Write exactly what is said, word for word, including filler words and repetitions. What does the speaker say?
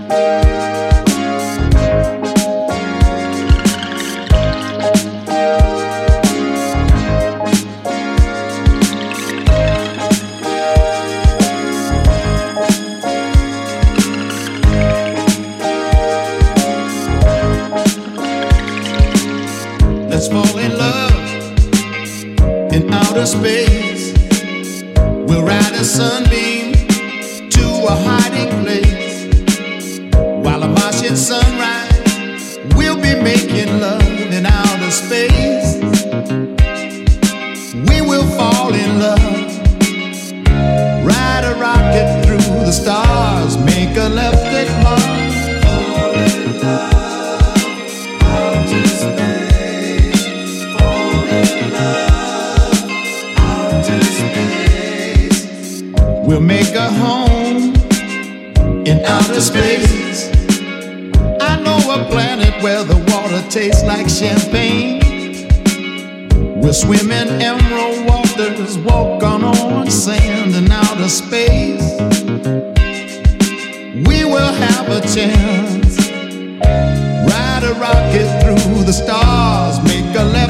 Let's fall in love in outer space. We'll ride a sunbeam to a hiding place. While a Martian sunrise, we'll be making love in outer space. We will fall in love, ride a rocket through the stars, make a left at Mars. Fall in love, outer space. Fall in love, outer space. We'll make a home in outer space. I know a planet where the water tastes like champagne. We'll swim in emerald waters, walk on orange sand in outer space. We will have a chance, ride a rocket through the stars, make a left